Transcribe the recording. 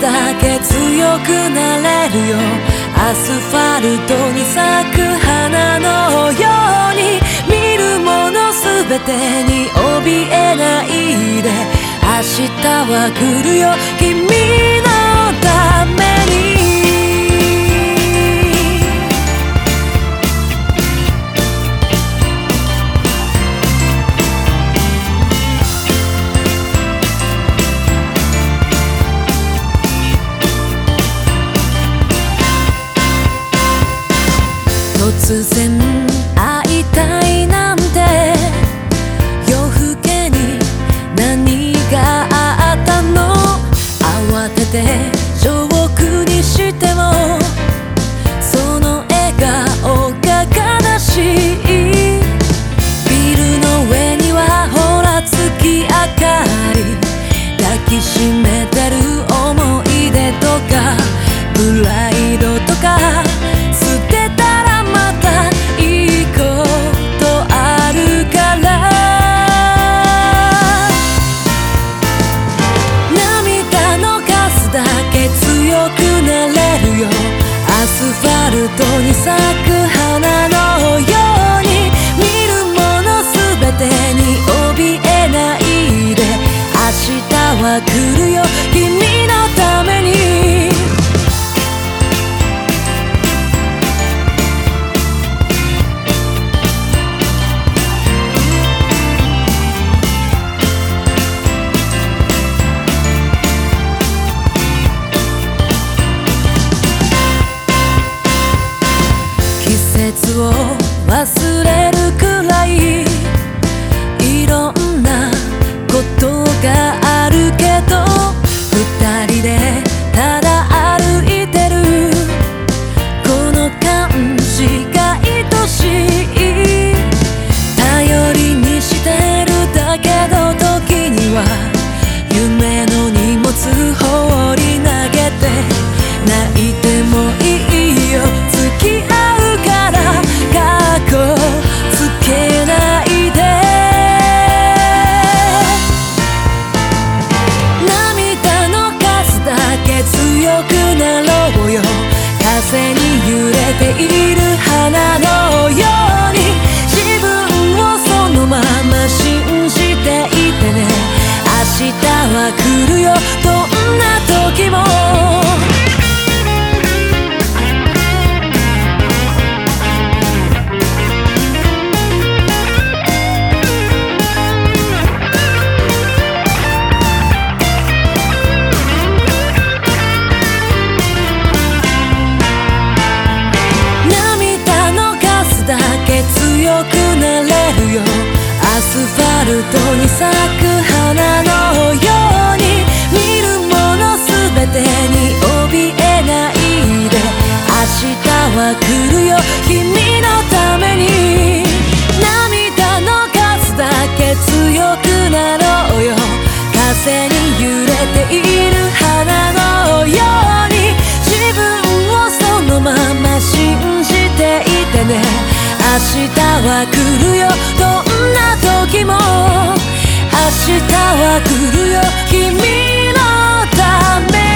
だけ強くなれるよ。アスファルトに咲く花のように、見るものすべてに怯えないで。明日は来るよ、君のために。突然会いたいなんて、夜更けに何があったの。慌ててジョークにしても、その笑顔が悲しい。ビルの上にはほら月明かり、抱きしめてる思い出とかプライドとか捨てたらまたいいことあるから。涙の数だけ強くなれるよ。アスファルトに咲く花のように、見るものすべてに怯えないで。明日は来るよ、君のために。季節を忘れるくらいいろんなことがあるけど、二人でただ歩いてるこの感じが愛しい。頼りにしてるだけど、時には夢の荷物放り投げて、泣いてもいいよ、付き合うから過去つけないで。涙の数だけ強くなろうよ。風に揺れている花のように、自分をそのまま信じていてね。明日は来るよ、どんな時も。強くなれるよ。アスファルトに咲く花のように、見るものすべてに怯えないで。明日は来るよ、君のために。涙の数だけ強くなろうよ。風に揺れている花のように、自分をそのまま信じていてね。明日は来るよ、どんな時も。明日は来るよ、君のために。